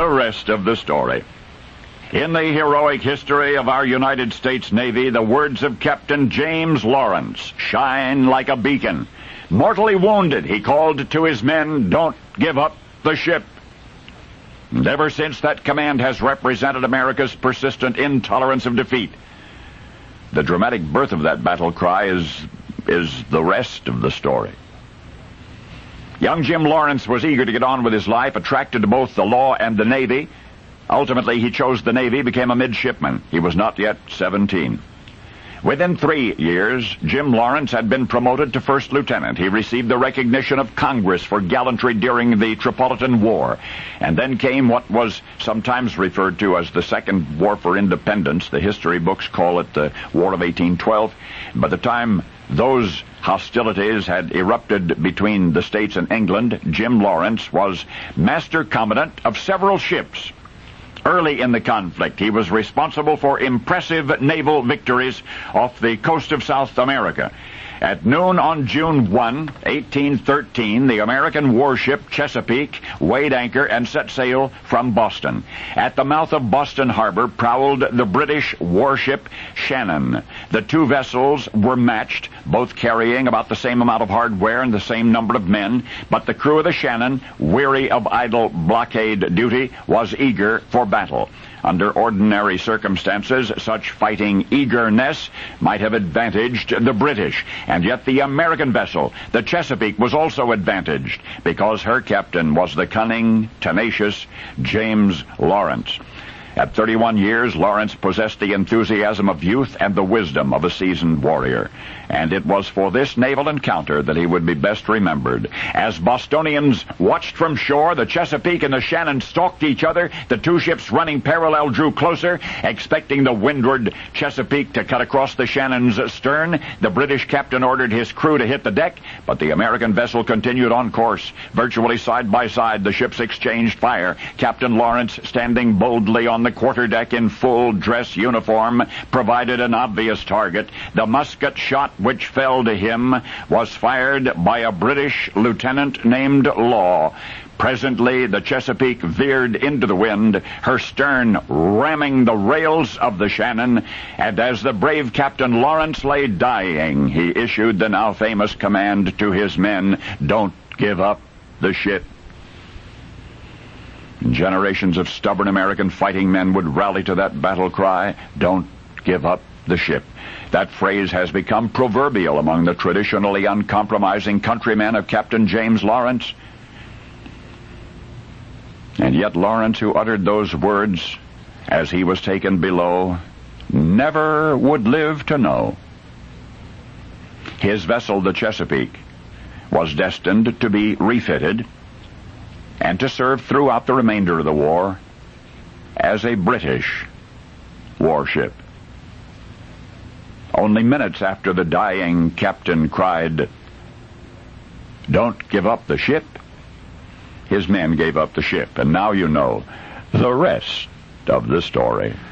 the rest of the story. In the heroic history of our United States Navy, the words of Captain James Lawrence shine like a beacon. Mortally wounded, he called to his men, "Don't give up the ship." And ever since, that command has represented America's persistent intolerance of defeat. The dramatic birth of that battle cry is the rest of the story. Young Jim Lawrence was eager to get on with his life, attracted to both the law and the Navy. Ultimately, he chose the Navy, became a midshipman. He was not yet 17. Within 3 years, Jim Lawrence had been promoted to first lieutenant. He received the recognition of Congress for gallantry during the Tripolitan War. And then came what was sometimes referred to as the Second War for Independence. The history books call it the War of 1812. By the time those hostilities had erupted between the States and England, Jim Lawrence was master commandant of several ships. Early in the conflict, he was responsible for impressive naval victories off the coast of South America. At noon on June 1, 1813, the American warship Chesapeake weighed anchor and set sail from Boston. At the mouth of Boston Harbor prowled the British warship Shannon. The two vessels were matched, both carrying about the same amount of hardware and the same number of men, but the crew of the Shannon, weary of idle blockade duty, was eager for battle. Under ordinary circumstances, such fighting eagerness might have advantaged the British, and yet the American vessel, the Chesapeake, was also advantaged because her captain was the cunning, tenacious James Lawrence. At 31 years, Lawrence possessed the enthusiasm of youth and the wisdom of a seasoned warrior. And it was for this naval encounter that he would be best remembered. As Bostonians watched from shore, the Chesapeake and the Shannon stalked each other. The two ships running parallel drew closer, expecting the windward Chesapeake to cut across the Shannon's stern. The British captain ordered his crew to hit the deck, but the American vessel continued on course. Virtually side by side, the ships exchanged fire. Captain Lawrence, standing boldly on the quarterdeck in full dress uniform, provided an obvious target. The musket shot which fell to him was fired by a British lieutenant named Law. Presently, the Chesapeake veered into the wind, her stern ramming the rails of the Shannon, and as the brave Captain Lawrence lay dying, he issued the now famous command to his men, "Don't give up the ship." Generations of stubborn American fighting men would rally to that battle cry, "Don't give up the ship." That phrase has become proverbial among the traditionally uncompromising countrymen of Captain James Lawrence. And yet Lawrence, who uttered those words as he was taken below, never would live to know. His vessel, the Chesapeake, was destined to be refitted and to serve throughout the remainder of the war as a British warship. Only minutes after the dying captain cried, "Don't give up the ship," his men gave up the ship, and now you know the rest of the story.